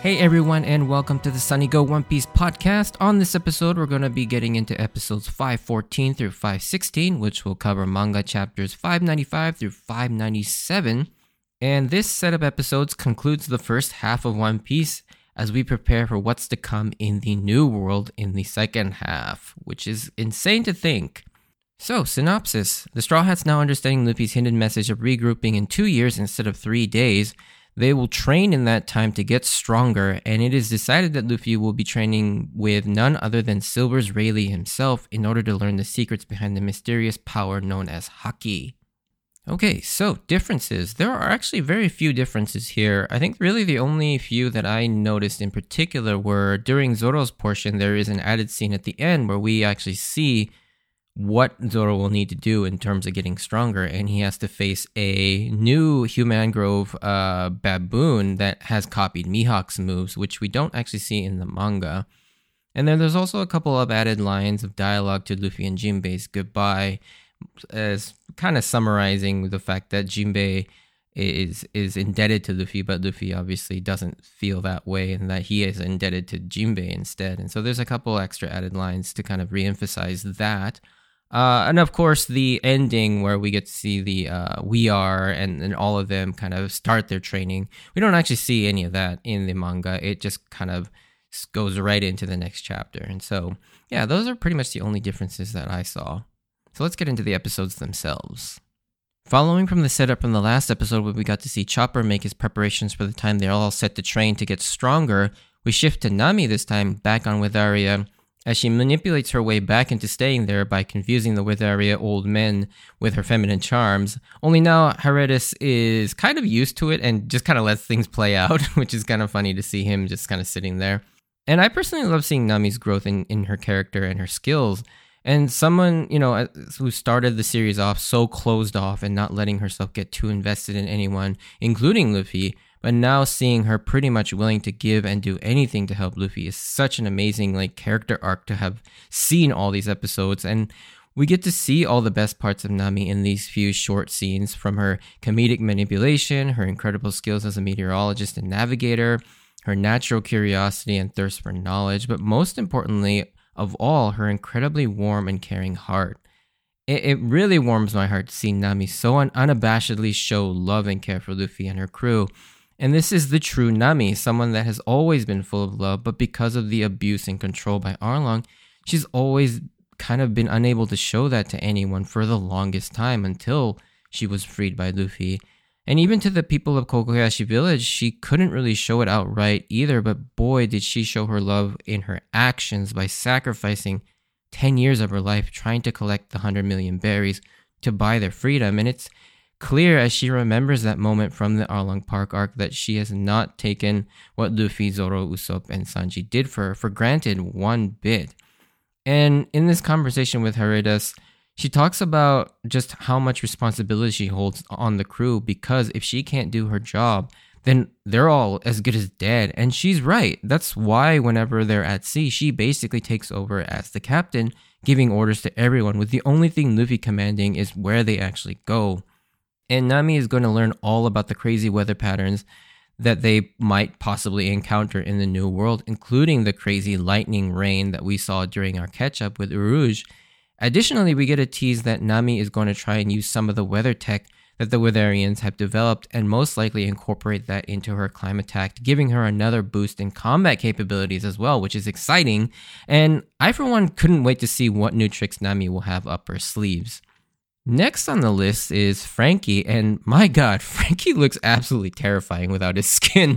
Hey everyone, and welcome to the Sunny Go One Piece podcast. On this episode, we're going to be getting into episodes 514 through 516, which will cover manga chapters 595 through 597. And this set of episodes concludes the first half of One Piece as we prepare for what's to come in the new world in the second half, which is insane to think. So, synopsis. The Straw Hats, now understanding Luffy's hidden message of regrouping in 2 years instead of 3 days, they will train in that time to get stronger, and it is decided that Luffy will be training with none other than Silver's Rayleigh himself in order to learn the secrets behind the mysterious power known as Haki. Okay, so differences. There are actually very few differences here. I think really the only few that I noticed in particular were during Zoro's portion, there is an added scene at the end where we actually see what Zoro will need to do in terms of getting stronger, and he has to face a new Humangrove baboon that has copied Mihawk's moves, which we don't actually see in the manga. And then there's also a couple of added lines of dialogue to Luffy and Jinbei's goodbye, as kind of summarizing the fact that Jinbei is indebted to Luffy, but Luffy obviously doesn't feel that way, and that he is indebted to Jinbei instead. And so there's a couple extra added lines to kind of reemphasize that. And of course, the ending where we get to see the We Are and all of them kind of start their training. We don't actually see any of that in the manga. It just kind of goes right into the next chapter. And so, yeah, those are pretty much the only differences that I saw. So let's get into the episodes themselves. Following from the setup from the last episode where we got to see Chopper make his preparations for the time they're all set to train to get stronger, we shift to Nami this time back on Witharia, as she manipulates her way back into staying there by confusing the Witharia old men with her feminine charms. Only now, Heredis is kind of used to it and just kind of lets things play out, which is kind of funny to see him just kind of sitting there. And I personally love seeing Nami's growth in her character and her skills. And someone, who started the series off so closed off and not letting herself get too invested in anyone, including Luffy, but now seeing her pretty much willing to give and do anything to help Luffy is such an amazing character arc to have seen all these episodes. And we get to see all the best parts of Nami in these few short scenes, from her comedic manipulation, her incredible skills as a meteorologist and navigator, her natural curiosity and thirst for knowledge, but most importantly of all, her incredibly warm and caring heart. It really warms my heart to see Nami so unabashedly show love and care for Luffy and her crew. And this is the true Nami, someone that has always been full of love, but because of the abuse and control by Arlong, she's always kind of been unable to show that to anyone for the longest time until she was freed by Luffy. And even to the people of Kokoyashi Village, she couldn't really show it outright either, but boy, did she show her love in her actions by sacrificing 10 years of her life trying to collect the 100 million berries to buy their freedom. And it's clear as she remembers that moment from the Arlong Park arc that she has not taken what Luffy, Zoro, Usopp, and Sanji did for her for granted one bit. And in this conversation with Heredis, she talks about just how much responsibility she holds on the crew, because if she can't do her job, then they're all as good as dead. And she's right. That's why whenever they're at sea, she basically takes over as the captain, giving orders to everyone, with the only thing Luffy commanding is where they actually go. And Nami is going to learn all about the crazy weather patterns that they might possibly encounter in the new world, including the crazy lightning rain that we saw during our catch-up with Urouge. Additionally, we get a tease that Nami is going to try and use some of the weather tech that the Witharians have developed and most likely incorporate that into her Climattack, giving her another boost in combat capabilities as well, which is exciting. And I, for one, couldn't wait to see what new tricks Nami will have up her sleeves. Next on the list is Franky, and my god, Franky looks absolutely terrifying without his skin.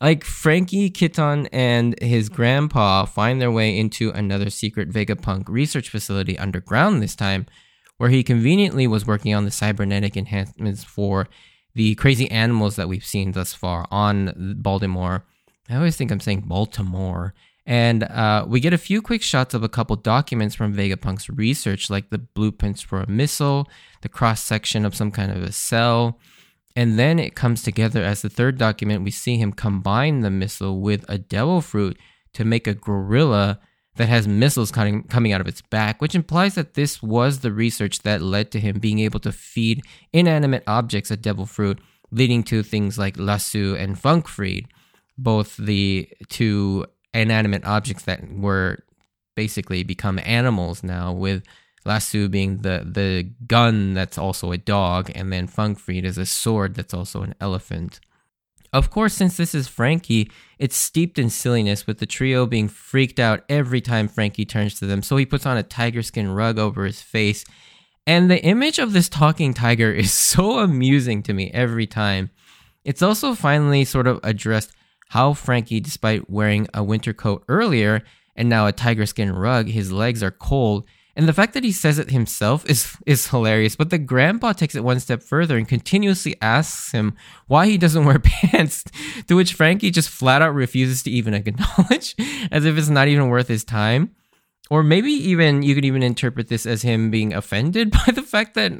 Franky, Kiton, and his grandpa find their way into another secret Vegapunk research facility underground this time, where he conveniently was working on the cybernetic enhancements for the crazy animals that we've seen thus far on Baltimore. I always think I'm saying Baltimore. And we get a few quick shots of a couple documents from Vegapunk's research, like the blueprints for a missile, the cross-section of some kind of a cell. And then it comes together as the third document. We see him combine the missile with a devil fruit to make a gorilla that has missiles coming out of its back, which implies that this was the research that led to him being able to feed inanimate objects a devil fruit, leading to things like Lasso and Funkfried. both the two inanimate objects that were basically become animals now, with Lasso being the gun that's also a dog, and then Funkfried is a sword that's also an elephant. Of course, since this is Frankie, it's steeped in silliness, with the trio being freaked out every time Frankie turns to them, so he puts on a tiger skin rug over his face. And the image of this talking tiger is so amusing to me every time. It's also finally sort of addressed how Frankie, despite wearing a winter coat earlier and now a tiger skin rug, his legs are cold. And the fact that he says it himself is hilarious, but the grandpa takes it one step further and continuously asks him why he doesn't wear pants, to which Frankie just flat out refuses to even acknowledge, as if it's not even worth his time. Or maybe even you could even interpret this as him being offended by the fact that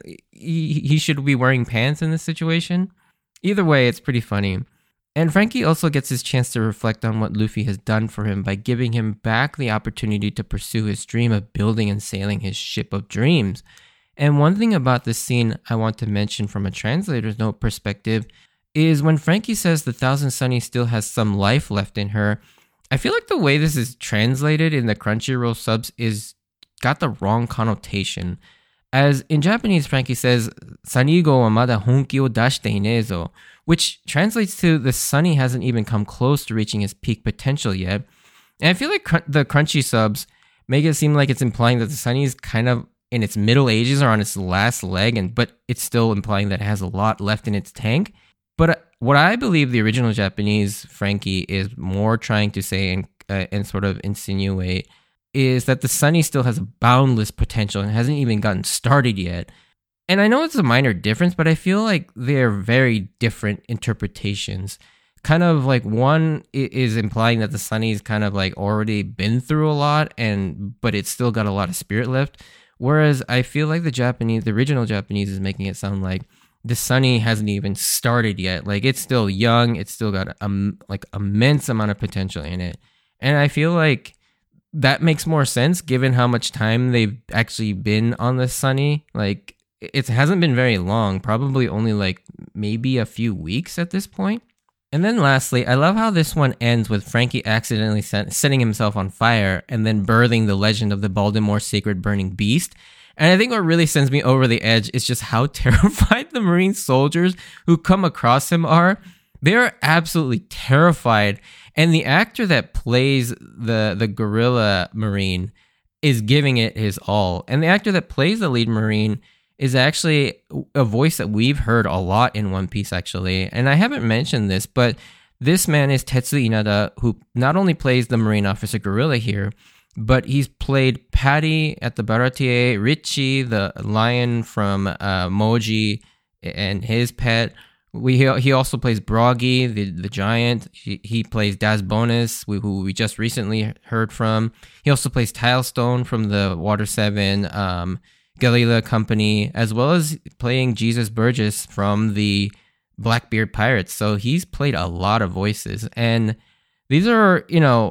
he should be wearing pants in this situation. Either way, it's pretty funny. And Frankie also gets his chance to reflect on what Luffy has done for him by giving him back the opportunity to pursue his dream of building and sailing his ship of dreams. And one thing about this scene I want to mention from a translator's note perspective is when Frankie says the Thousand Sunny still has some life left in her, I feel like the way this is translated in the Crunchyroll subs is got the wrong connotation. As in Japanese, Frankie says, Sanigo wa mada honki o dashite inezo, which translates to the Sunny hasn't even come close to reaching his peak potential yet. And I feel like the Crunchy subs make it seem like it's implying that the Sunny is kind of in its middle ages or on its last leg, but it's still implying that it has a lot left in its tank. But what I believe the original Japanese Frankie is more trying to say and sort of insinuate is that the Sunny still has a boundless potential and hasn't even gotten started yet. And I know it's a minor difference, but I feel like they're very different interpretations. Kind of like one is implying that the Sunny's kind of like already been through a lot, but it's still got a lot of spirit left. Whereas I feel like the original Japanese is making it sound like the Sunny hasn't even started yet. Like it's still young, it's still got like immense amount of potential in it. And I feel like that makes more sense given how much time they've actually been on the Sunny. Like it hasn't been very long, probably only like maybe a few weeks at this point. And then lastly, I love how this one ends with Frankie accidentally setting himself on fire and then birthing the legend of the Baltimore Sacred Burning Beast. And I think what really sends me over the edge is just how terrified the Marine soldiers who come across him are. They are absolutely terrified. And the actor that plays the gorilla Marine is giving it his all. And the actor that plays the lead Marine is actually a voice that we've heard a lot in One Piece, actually. And I haven't mentioned this, but this man is Tetsu Inada, who not only plays the Marine officer Gorilla here, but he's played Patty at the Baratier, Richie, the lion from Moji, and his pet. He also plays Broggy, the giant. He plays Daz Bonus, who we just recently heard from. He also plays Tilestone from the Water 7 Galila Company, as well as playing Jesus Burgess from the Blackbeard Pirates. So he's played a lot of voices. And these are,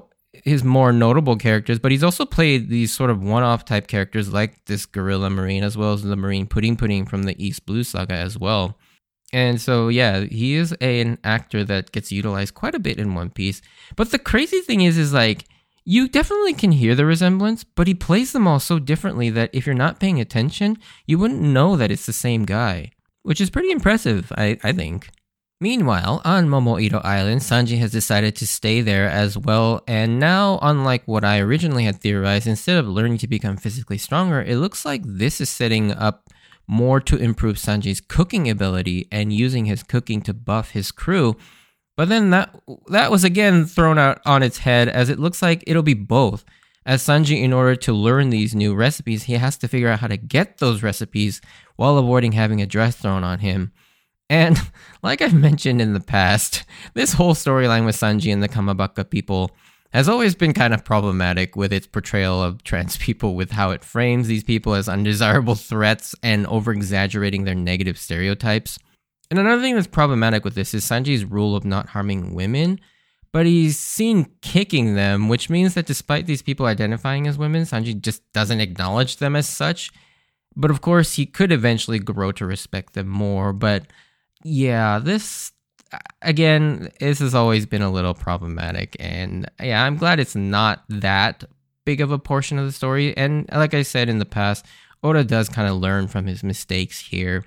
his more notable characters, but he's also played these sort of one-off type characters like this Gorilla Marine, as well as the Marine Pudding from the East Blue Saga as well. And so, yeah, he is an actor that gets utilized quite a bit in One Piece. But the crazy thing is like, you definitely can hear the resemblance, but he plays them all so differently that if you're not paying attention, you wouldn't know that it's the same guy, which is pretty impressive, I think. Meanwhile, on Momoiro Island, Sanji has decided to stay there as well, and now, unlike what I originally had theorized, instead of learning to become physically stronger, it looks like this is setting up more to improve Sanji's cooking ability and using his cooking to buff his crew. But then that was again thrown out on its head, as it looks like it'll be both. As Sanji, in order to learn these new recipes, he has to figure out how to get those recipes while avoiding having a dress thrown on him. And like I've mentioned in the past, this whole storyline with Sanji and the Kamabaka people has always been kind of problematic with its portrayal of trans people, with how it frames these people as undesirable threats and over-exaggerating their negative stereotypes. And another thing that's problematic with this is Sanji's rule of not harming women, but he's seen kicking them, which means that despite these people identifying as women, Sanji just doesn't acknowledge them as such. But of course, he could eventually grow to respect them more. But yeah, this again, this has always been a little problematic. And yeah, I'm glad it's not that big of a portion of the story. And like I said in the past, Oda does kind of learn from his mistakes here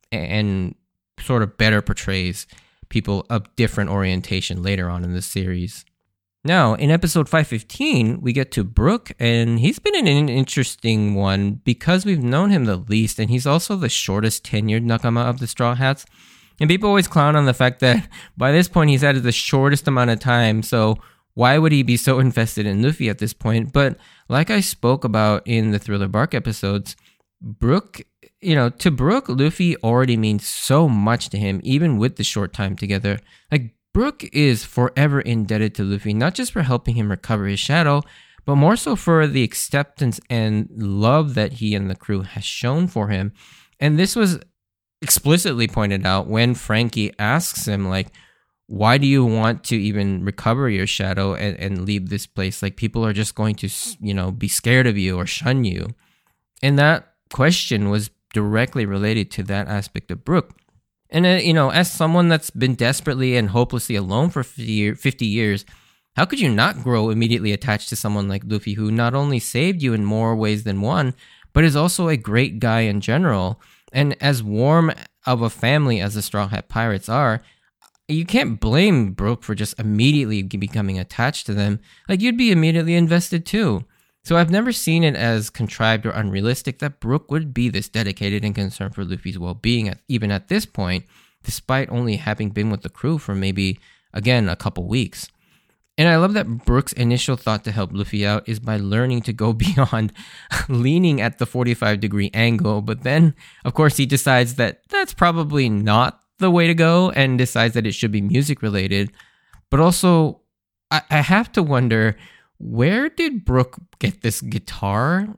and sort of better portrays people of different orientation later on in the series. Now, in episode 515, we get to Brook, and he's been in an interesting one because we've known him the least, and he's also the shortest tenured Nakama of the Straw Hats. And people always clown on the fact that by this point he's had the shortest amount of time, so why would he be so invested in Luffy at this point? But like I spoke about in the Thriller Bark episodes, Brook, to Brook, Luffy already means so much to him, even with the short time together. Like, Brook is forever indebted to Luffy, not just for helping him recover his shadow, but more so for the acceptance and love that he and the crew has shown for him. And this was explicitly pointed out when Frankie asks him, like, why do you want to even recover your shadow and leave this place? Like, people are just going to, be scared of you or shun you. And that question was directly related to that aspect of Brook. And, as someone that's been desperately and hopelessly alone for 50 years, how could you not grow immediately attached to someone like Luffy, who not only saved you in more ways than one, but is also a great guy in general? And as warm of a family as the Straw Hat Pirates are, you can't blame Brook for just immediately becoming attached to them. Like, you'd be immediately invested too. So I've never seen it as contrived or unrealistic that Brook would be this dedicated and concerned for Luffy's well-being even at this point, despite only having been with the crew for maybe, again, a couple weeks. And I love that Brook's initial thought to help Luffy out is by learning to go beyond leaning at the 45-degree angle, but then, of course, he decides that that's probably not the way to go and decides that it should be music-related. But also, I have to wonder, where did Brook get this guitar?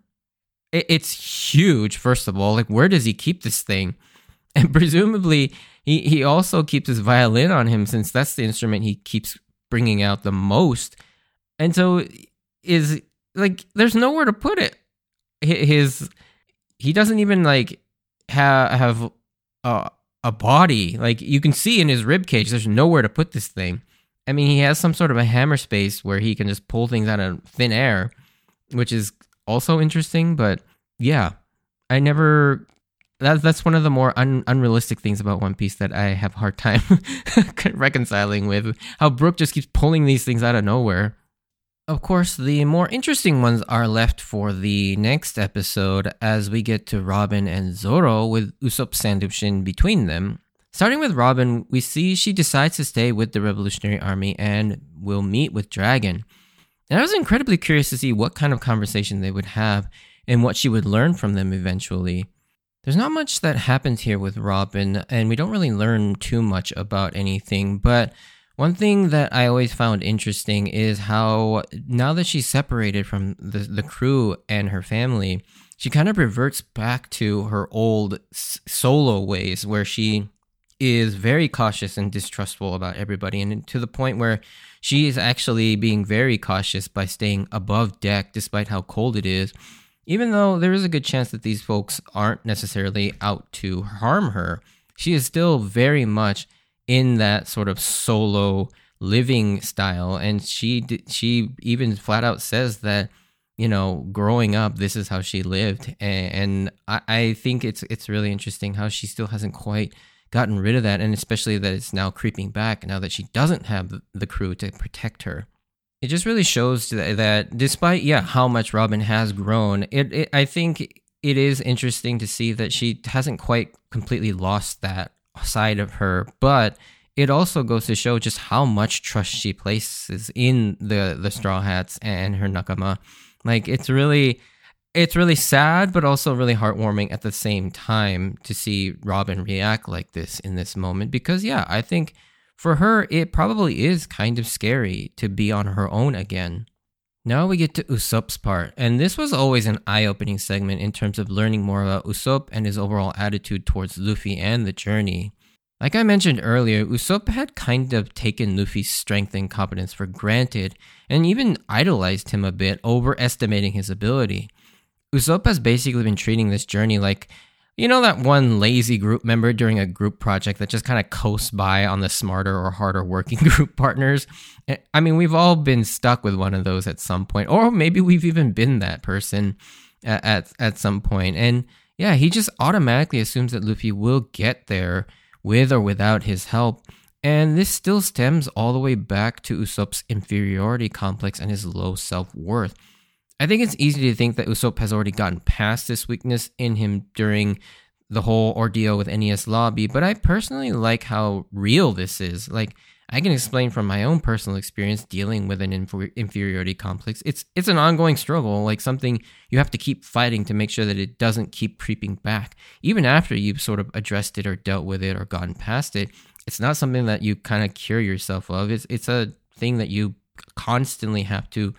It's huge, first of all. Like, where does he keep this thing? And presumably, he also keeps his violin on him, since that's the instrument he keeps bringing out the most. And so, there's nowhere to put it. He doesn't even, have a body. Like, you can see in his ribcage, there's nowhere to put this thing. I mean, he has some sort of a hammer space where he can just pull things out of thin air, which is also interesting. But yeah, that's one of the more unrealistic things about One Piece that I have a hard time reconciling with, how Brook just keeps pulling these things out of nowhere. Of course, the more interesting ones are left for the next episode as we get to Robin and Zoro with Usopp sandwiched in between them. Starting with Robin, we see she decides to stay with the Revolutionary Army and will meet with Dragon. And I was incredibly curious to see what kind of conversation they would have and what she would learn from them eventually. There's not much that happens here with Robin, and we don't really learn too much about anything, but one thing that I always found interesting is how, now that she's separated from the crew and her family, she kind of reverts back to her old solo ways, where she is very cautious and distrustful about everybody, and to the point where she is actually being very cautious by staying above deck despite how cold it is, even though there is a good chance that these folks aren't necessarily out to harm her. She is still very much in that sort of solo living style, and she even flat out says that, growing up, this is how she lived. And I think it's really interesting how she still hasn't quite gotten rid of that, and especially that it's now creeping back now that she doesn't have the crew to protect her. It just really shows that despite, how much Robin has grown, I think it is interesting to see that she hasn't quite completely lost that side of her, but it also goes to show just how much trust she places in the Straw Hats and her Nakama. Like, it's really sad, but also really heartwarming at the same time to see Robin react like this in this moment. Because, I think for her, it probably is kind of scary to be on her own again. Now we get to Usopp's part, and this was always an eye-opening segment in terms of learning more about Usopp and his overall attitude towards Luffy and the journey. Like I mentioned earlier, Usopp had kind of taken Luffy's strength and competence for granted, and even idolized him a bit, overestimating his ability. Usopp has basically been treating this journey like, You know that one lazy group member during a group project that just kind of coasts by on the smarter or harder working group partners? I mean, we've all been stuck with one of those at some point, or maybe we've even been that person at some point. And yeah, he just automatically assumes that Luffy will get there with or without his help. And this still stems all the way back to Usopp's inferiority complex and his low self-worth. I think it's easy to think that Usopp has already gotten past this weakness in him during the whole ordeal with NES Lobby, but I personally like how real this is. Like, I can explain from my own personal experience dealing with an inferiority complex. It's an ongoing struggle, like something you have to keep fighting to make sure that it doesn't keep creeping back. Even after you've sort of addressed it or dealt with it or gotten past it, it's not something that you kind of cure yourself of. It's a thing that you constantly have to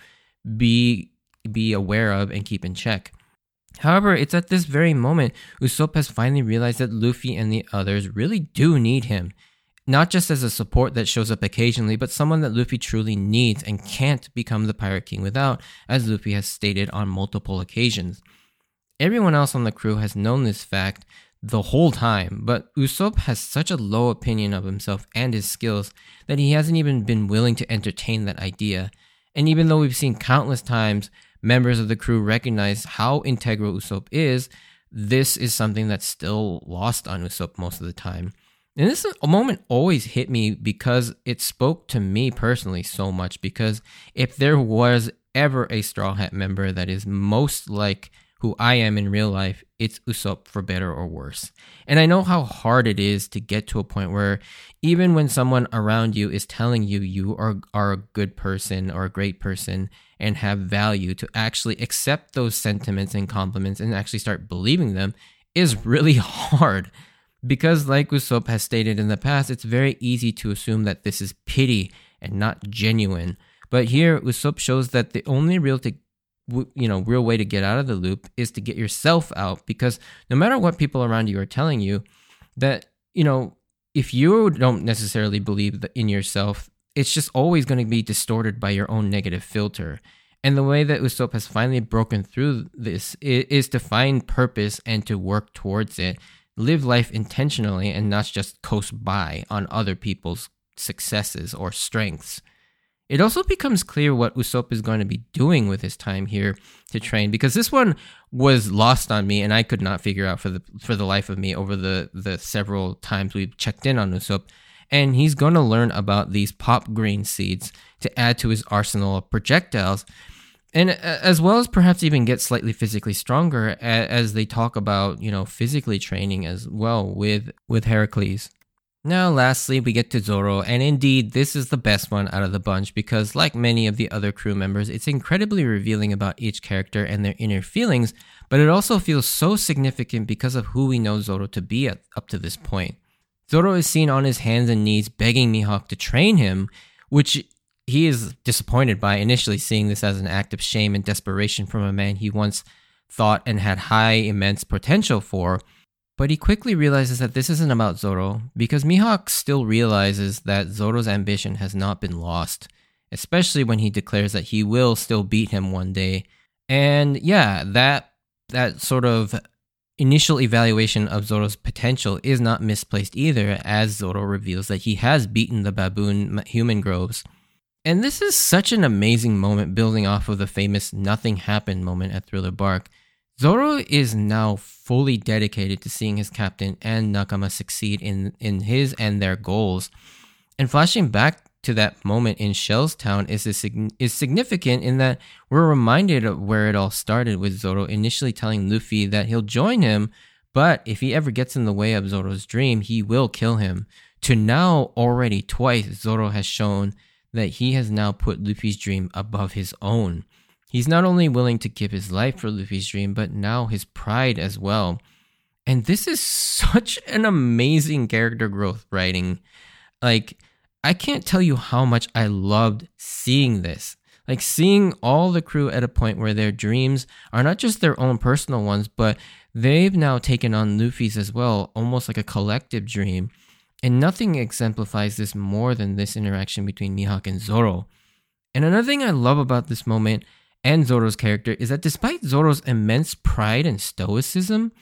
be aware of and keep in check. However, it's at this very moment Usopp has finally realized that Luffy and the others really do need him. Not just as a support that shows up occasionally, but someone that Luffy truly needs and can't become the Pirate King without, as Luffy has stated on multiple occasions. Everyone else on the crew has known this fact the whole time, but Usopp has such a low opinion of himself and his skills that he hasn't even been willing to entertain that idea. And even though we've seen countless times members of the crew recognize how integral Usopp is, this is something that's still lost on Usopp most of the time. And this moment always hit me because it spoke to me personally so much, because if there was ever a Straw Hat member that is most like who I am in real life, it's Usopp, for better or worse. And I know how hard it is to get to a point where even when someone around you is telling you you are a good person or a great person and have value, to actually accept those sentiments and compliments and actually start believing them is really hard. Because like Usopp has stated in the past, it's very easy to assume that this is pity and not genuine. But here, Usopp shows that the only real way to get out of the loop is to get yourself out, because no matter what people around you are telling you, that, if you don't necessarily believe in yourself, it's just always going to be distorted by your own negative filter. And the way that Usopp has finally broken through this is to find purpose and to work towards it. Live life intentionally and not just coast by on other people's successes or strengths. It also becomes clear what Usopp is going to be doing with his time here to train, because this one was lost on me and I could not figure out for the life of me over the several times we've checked in on Usopp. And he's going to learn about these pop green seeds to add to his arsenal of projectiles, and as well as perhaps even get slightly physically stronger, as they talk about, physically training as well with Heracles. Now, lastly, we get to Zoro, and indeed, this is the best one out of the bunch because, like many of the other crew members, it's incredibly revealing about each character and their inner feelings, but it also feels so significant because of who we know Zoro to be up to this point. Zoro is seen on his hands and knees begging Mihawk to train him, which he is disappointed by, initially seeing this as an act of shame and desperation from a man he once thought and had high, immense potential for. But he quickly realizes that this isn't about Zoro, because Mihawk still realizes that Zoro's ambition has not been lost, especially when he declares that he will still beat him one day. And yeah, that sort of initial evaluation of Zoro's potential is not misplaced either, as Zoro reveals that he has beaten the baboon human groves. And this is such an amazing moment, building off of the famous nothing happened moment at Thriller Bark. Zoro is now fully dedicated to seeing his captain and Nakama succeed in his and their goals. And flashing back to that moment in Shell's Town is significant in that we're reminded of where it all started, with Zoro initially telling Luffy that he'll join him, but if he ever gets in the way of Zoro's dream, he will kill him. To now, already twice, Zoro has shown that he has now put Luffy's dream above his own. He's not only willing to give his life for Luffy's dream, but now his pride as well. And this is such an amazing character growth writing. Like, I can't tell you how much I loved seeing this. Like, seeing all the crew at a point where their dreams are not just their own personal ones, but they've now taken on Luffy's as well, almost like a collective dream. And nothing exemplifies this more than this interaction between Mihawk and Zoro. And another thing I love about this moment and Zoro's character is that despite Zoro's immense pride and stoicism,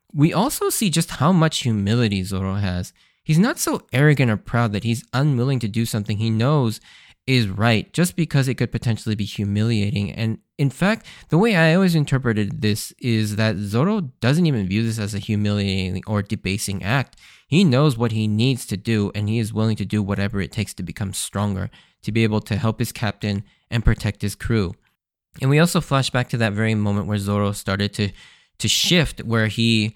We also see just how much humility Zoro has. He's not so arrogant or proud that he's unwilling to do something he knows is right just because it could potentially be humiliating. And in fact, the way I always interpreted this is that Zoro doesn't even view this as a humiliating or debasing act. He knows what he needs to do, and he is willing to do whatever it takes to become stronger, to be able to help his captain and protect his crew. And we also flash back to that very moment where Zoro started to shift, where he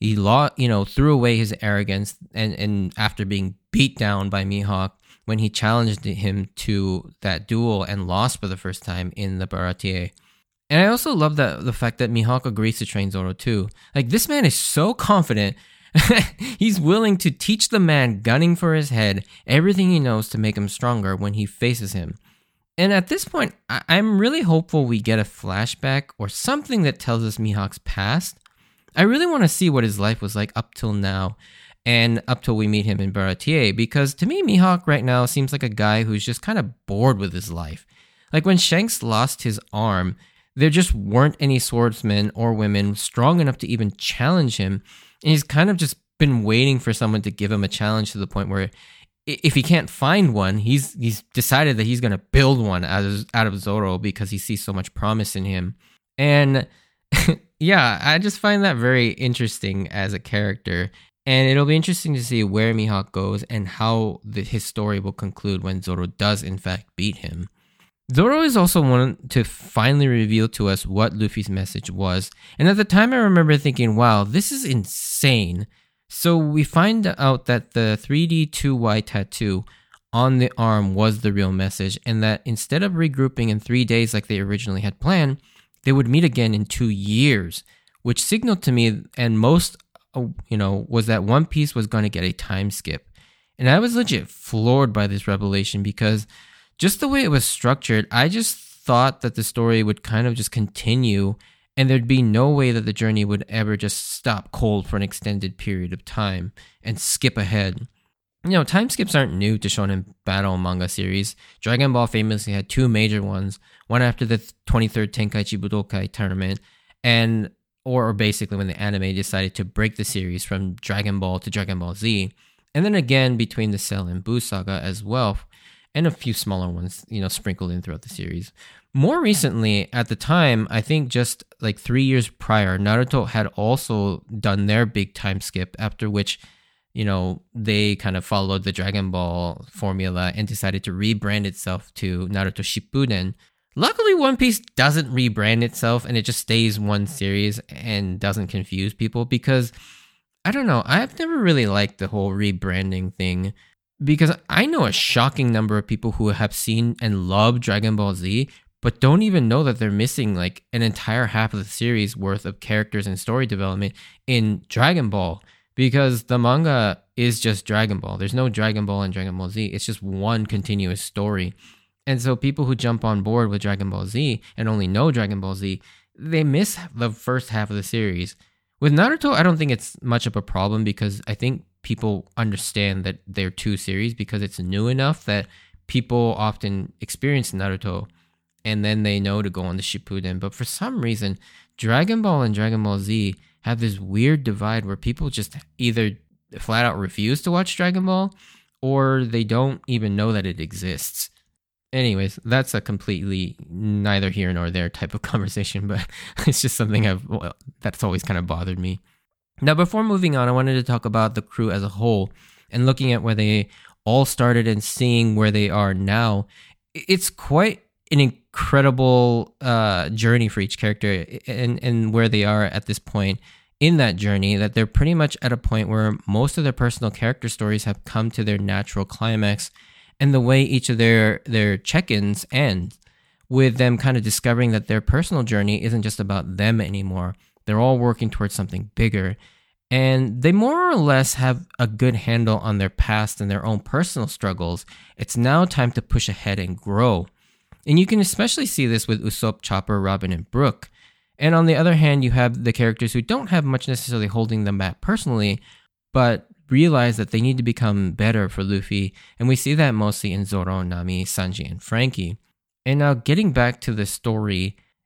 threw away his arrogance and after being beat down by Mihawk when he challenged him to that duel and lost for the first time in the Baratie. And I also love the fact that Mihawk agrees to train Zoro too. Like, this man is so confident. He's willing to teach the man gunning for his head everything he knows to make him stronger when he faces him. And at this point, I'm really hopeful we get a flashback or something that tells us Mihawk's past. I really want to see what his life was like up till now and up till we meet him in Baratie, because to me, Mihawk right now seems like a guy who's just kind of bored with his life. Like, when Shanks lost his arm, there just weren't any swordsmen or women strong enough to even challenge him. And he's kind of just been waiting for someone to give him a challenge, to the point where if he can't find one, he's decided that he's going to build one out of Zoro because he sees so much promise in him. And yeah, I just find that very interesting as a character. And it'll be interesting to see where Mihawk goes and how his story will conclude when Zoro does in fact beat him. Zoro is also one to finally reveal to us what Luffy's message was. And at the time I remember thinking, wow, this is insane. So we find out that the 3D 2Y tattoo on the arm was the real message, and that instead of regrouping in 3 days like they originally had planned, they would meet again in 2 years, which signaled to me and most was that One Piece was going to get a time skip. And I was legit floored by this revelation, because just the way it was structured, I just thought that the story would kind of just continue and there'd be no way that the journey would ever just stop cold for an extended period of time and skip ahead. Time skips aren't new to Shonen Battle manga series. Dragon Ball famously had 2 major ones, one after the 23rd Tenkaichi Budokai tournament, or basically when the anime decided to break the series from Dragon Ball to Dragon Ball Z, and then again between the Cell and Buu saga as well, and a few smaller ones, sprinkled in throughout the series. More recently, at the time, I think just like 3 years prior, Naruto had also done their big time skip, after which, they kind of followed the Dragon Ball formula and decided to rebrand itself to Naruto Shippuden. Luckily, One Piece doesn't rebrand itself, and it just stays one series and doesn't confuse people, because, I don't know, I've never really liked the whole rebranding thing, because I know a shocking number of people who have seen and love Dragon Ball Z, but don't even know that they're missing like an entire half of the series worth of characters and story development in Dragon Ball, because the manga is just Dragon Ball. There's no Dragon Ball and Dragon Ball Z. It's just one continuous story. And so people who jump on board with Dragon Ball Z and only know Dragon Ball Z, they miss the first half of the series. With Naruto, I don't think it's much of a problem, because I think people understand that they're 2 series, because it's new enough that people often experience Naruto and then they know to go on the Shippuden. But for some reason, Dragon Ball and Dragon Ball Z have this weird divide where people just either flat out refuse to watch Dragon Ball, or they don't even know that it exists. Anyways, that's a completely neither here nor there type of conversation, but it's just something that's always kind of bothered me. Now, before moving on, I wanted to talk about the crew as a whole and looking at where they all started and seeing where they are now. It's quite an incredible journey for each character, and where they are at this point in that journey, that they're pretty much at a point where most of their personal character stories have come to their natural climax, and the way each of their check-ins end, with them kind of discovering that their personal journey isn't just about them anymore. They're all working towards something bigger, and they more or less have a good handle on their past and their own personal struggles. It's now time to push ahead and grow. And you can especially see this with Usopp, Chopper, Robin, and Brook. And on the other hand, you have the characters who don't have much necessarily holding them back personally, but realize that they need to become better for Luffy. And we see that mostly in Zoro, Nami, Sanji, and Frankie. And now getting back to the story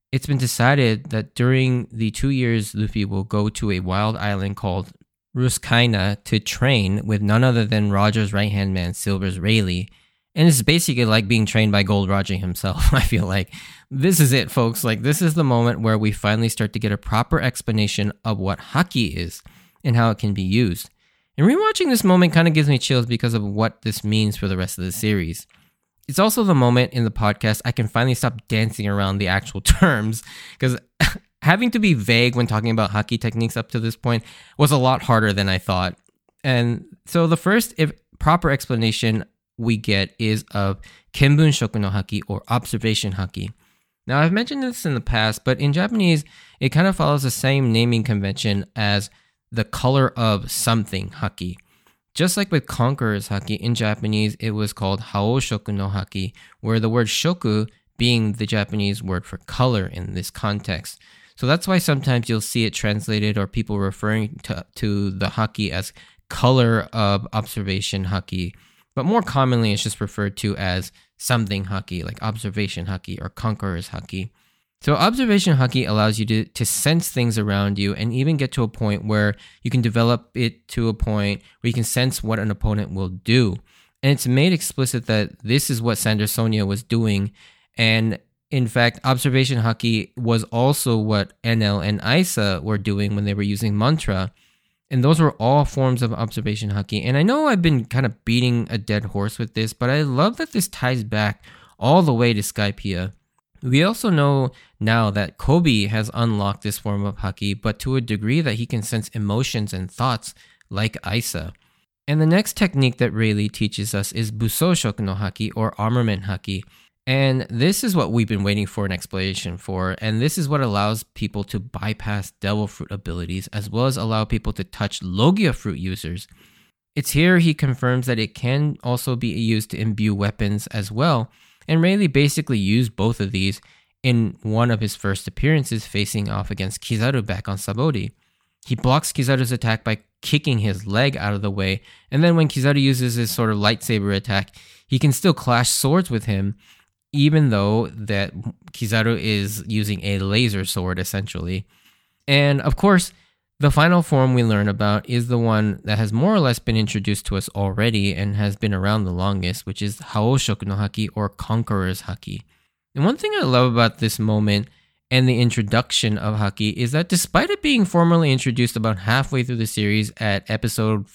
It's been decided that during the 2 years, Luffy will go to a wild island called Ruskaina to train with none other than Roger's right-hand man, Silver's Rayleigh. And it's basically like being trained by Gold Roger himself, I feel like. This is it, folks. Like, this is the moment where we finally start to get a proper explanation of what Haki is and how it can be used. And rewatching this moment kind of gives me chills because of what this means for the rest of the series. It's also the moment in the podcast I can finally stop dancing around the actual terms, because having to be vague when talking about Haki techniques up to this point was a lot harder than I thought. And so the first proper explanation we get is of Kenbun Shoku no Haki, or observation Haki. Now, I've mentioned this in the past, but in Japanese, it kind of follows the same naming convention as the color of something Haki. Just like with Conqueror's Haki, in Japanese, it was called Haoshoku no Haki, where the word shoku being the Japanese word for color in this context. So that's why sometimes you'll see it translated or people referring to the Haki as color of observation Haki. But more commonly, it's just referred to as something Haki, like observation Haki or Conqueror's Haki. So observation Haki allows you to sense things around you and even get to a point where you can develop it to a point where you can sense what an opponent will do. And it's made explicit that this is what Sandersonia was doing. And in fact, observation Haki was also what Enel and Isa were doing when they were using mantra. And those were all forms of observation Haki. And I know I've been kind of beating a dead horse with this, but I love that this ties back all the way to Skypiea. We also know now that Kobe has unlocked this form of Haki, but to a degree that he can sense emotions and thoughts like Isa. And the next technique that Rayleigh teaches us is Busou no Haki, or armament Haki. And this is what we've been waiting for an explanation for, and this is what allows people to bypass Devil Fruit abilities, as well as allow people to touch Logia Fruit users. It's here he confirms that it can also be used to imbue weapons as well, and Rayleigh basically used both of these in one of his first appearances facing off against Kizaru back on Sabaody. He blocks Kizaru's attack by kicking his leg out of the way, and then when Kizaru uses his sort of lightsaber attack, he can still clash swords with him, even though that Kizaru is using a laser sword essentially. And of course, the final form we learn about is the one that has more or less been introduced to us already and has been around the longest, which is Haoshoku no Haki, or Conqueror's Haki. And one thing I love about this moment and the introduction of Haki is that despite it being formally introduced about halfway through the series at episode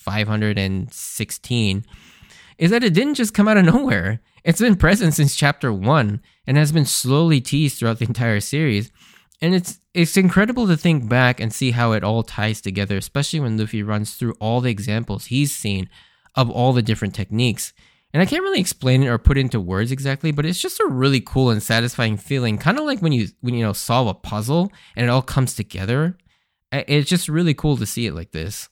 516, is that it didn't just come out of nowhere. It's been present since chapter 1 and has been slowly teased throughout the entire series. And it's incredible to think back and see how it all ties together, especially when Luffy runs through all the examples he's seen of all the different techniques. And I can't really explain it or put it into words exactly, but it's just a really cool and satisfying feeling, kind of like when you solve a puzzle and it all comes together. It's just really cool to see it like this.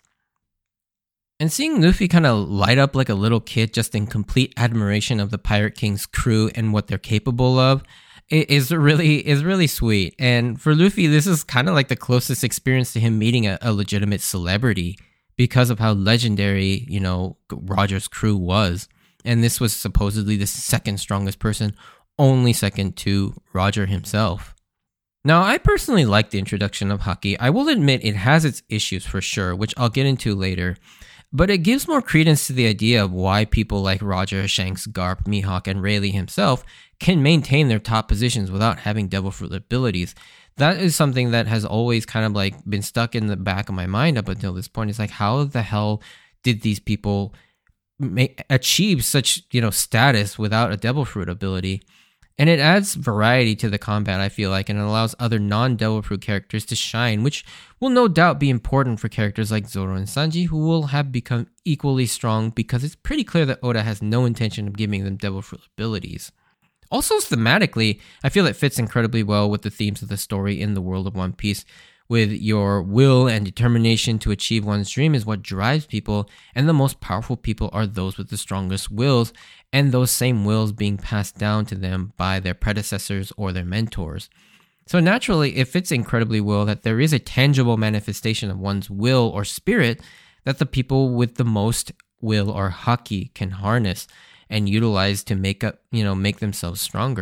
And seeing Luffy kind of light up like a little kid just in complete admiration of the Pirate King's crew and what they're capable of is really sweet. And for Luffy, this is kind of like the closest experience to him meeting a legitimate celebrity because of how legendary, Roger's crew was. And this was supposedly the second strongest person, only second to Roger himself. Now, I personally like the introduction of Haki. I will admit it has its issues for sure, which I'll get into later. But it gives more credence to the idea of why people like Roger, Shanks, Garp, Mihawk, and Rayleigh himself can maintain their top positions without having Devil Fruit abilities. That is something that has always kind of like been stuck in the back of my mind up until this point. It's like, how the hell did these people achieve such, status without a Devil Fruit ability? And it adds variety to the combat, I feel like, and it allows other non-Devil Fruit characters to shine, which will no doubt be important for characters like Zoro and Sanji, who will have become equally strong because it's pretty clear that Oda has no intention of giving them Devil Fruit abilities. Also, thematically, I feel it fits incredibly well with the themes of the story in the world of One Piece, with your will and determination to achieve one's dream is what drives people, and the most powerful people are those with the strongest wills, and those same wills being passed down to them by their predecessors or their mentors. So naturally, it fits incredibly well that there is a tangible manifestation of one's will or spirit that the people with the most will or haki can harness and utilize to make themselves stronger.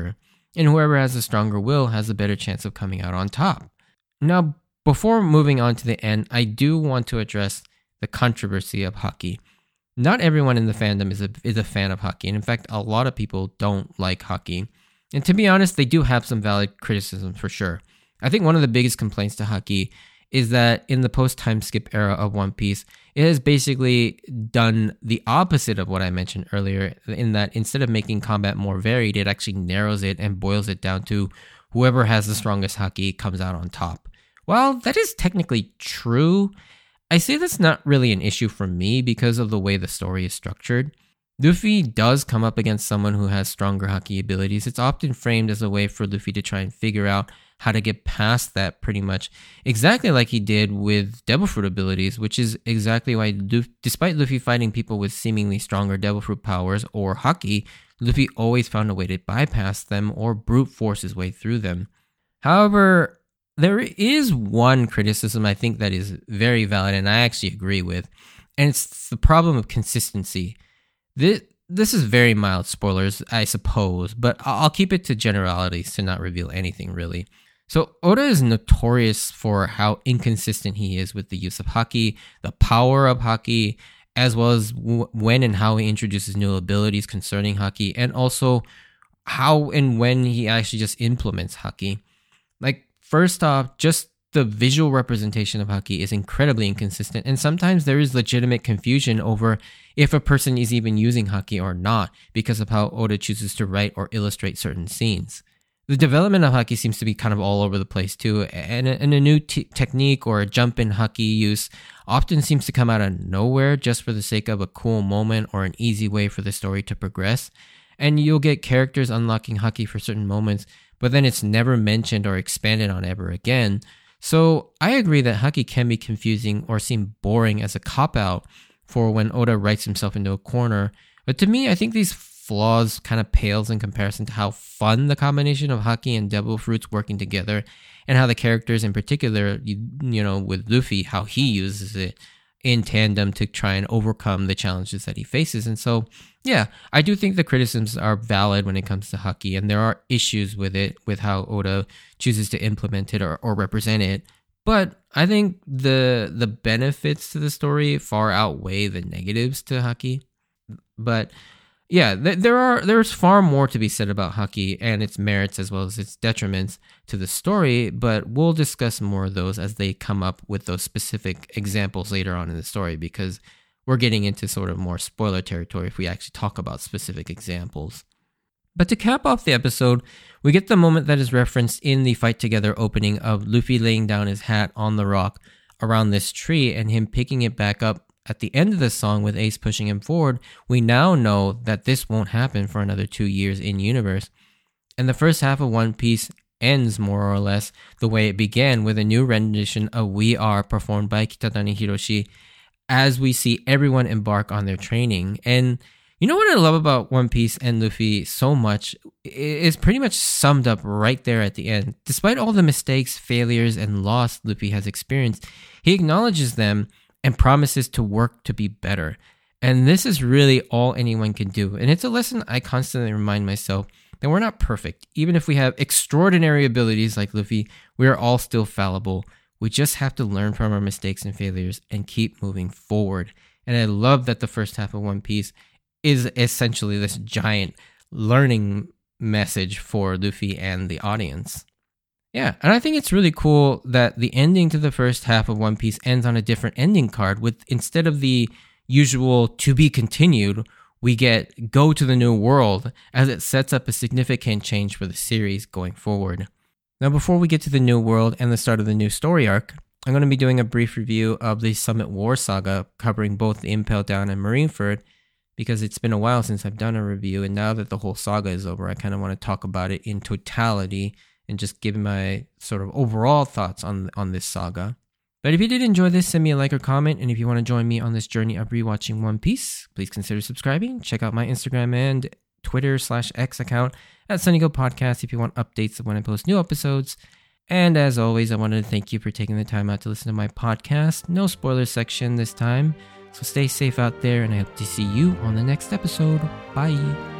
and whoever has the stronger will has a better chance of coming out on top. Now, before moving on to the end, I do want to address the controversy of Haki. Not everyone in the fandom is a fan of Haki, and in fact, a lot of people don't like Haki. And to be honest, they do have some valid criticism for sure. I think one of the biggest complaints to Haki is that in the post-time skip era of One Piece, it has basically done the opposite of what I mentioned earlier, in that instead of making combat more varied, it actually narrows it and boils it down to whoever has the strongest Haki comes out on top. While that is technically true, I say that's not really an issue for me because of the way the story is structured. Luffy does come up against someone who has stronger Haki abilities. It's often framed as a way for Luffy to try and figure out how to get past that, pretty much exactly like he did with Devil Fruit abilities, which is exactly why despite Luffy fighting people with seemingly stronger Devil Fruit powers or Haki, Luffy always found a way to bypass them or brute force his way through them. However, there is one criticism I think that is very valid and I actually agree with, and it's the problem of consistency. This is very mild spoilers, I suppose, but I'll keep it to generalities to not reveal anything really. So Oda is notorious for how inconsistent he is with the use of Haki, the power of Haki, as well as when and how he introduces new abilities concerning Haki, and also how and when he actually just implements Haki. Like, first off, just the visual representation of Haki is incredibly inconsistent, and sometimes there is legitimate confusion over if a person is even using Haki or not because of how Oda chooses to write or illustrate certain scenes. The development of Haki seems to be kind of all over the place too, and a new technique or a jump in Haki use often seems to come out of nowhere just for the sake of a cool moment or an easy way for the story to progress. And you'll get characters unlocking Haki for certain moments, but then it's never mentioned or expanded on ever again. So I agree that Haki can be confusing or seem boring as a cop-out for when Oda writes himself into a corner, but to me, I think these flaws kind of pales in comparison to how fun the combination of Haki and Devil Fruits working together, and how the characters in particular, you know, with Luffy, how he uses it in tandem to try and overcome the challenges that he faces. And so, yeah, I do think the criticisms are valid when it comes to Haki, and there are issues with it, with how Oda chooses to implement it or represent it. But I think the benefits to the story far outweigh the negatives to Haki. But yeah, there's far more to be said about Haki and its merits as well as its detriments to the story, but we'll discuss more of those as they come up with those specific examples later on in the story, because we're getting into sort of more spoiler territory if we actually talk about specific examples. But to cap off the episode, we get the moment that is referenced in the Fight Together opening of Luffy laying down his hat on the rock around this tree and him picking it back up at the end of the song with Ace pushing him forward. We now know that this won't happen for another 2 years in universe. And the first half of One Piece ends more or less the way it began, with a new rendition of We Are performed by Kitatani Hiroshi as we see everyone embark on their training. And you know what I love about One Piece and Luffy so much is pretty much summed up right there at the end. Despite all the mistakes, failures, and loss Luffy has experienced, he acknowledges them and promises to work to be better. And this is really all anyone can do. And it's a lesson I constantly remind myself that we're not perfect. Even if we have extraordinary abilities like Luffy, we are all still fallible. We just have to learn from our mistakes and failures and keep moving forward. And I love that the first half of One Piece is essentially this giant learning message for Luffy and the audience. Yeah, and I think it's really cool that the ending to the first half of One Piece ends on a different ending card, with instead of the usual to be continued, we get go to the new world, as it sets up a significant change for the series going forward. Now, before we get to the new world and the start of the new story arc, I'm going to be doing a brief review of the Summit War saga, covering both the Impel Down and Marineford, because it's been a while since I've done a review, and now that the whole saga is over, I kind of want to talk about it in totality and just give my sort of overall thoughts on this saga. But if you did enjoy this, send me a like or comment, and if you want to join me on this journey of rewatching One Piece, please consider subscribing. Check out my Instagram and Twitter/X account at SunnyGo Podcast if you want updates of when I post new episodes. And as always, I wanted to thank you for taking the time out to listen to my podcast. No spoiler section this time, so stay safe out there, and I hope to see you on the next episode. Bye!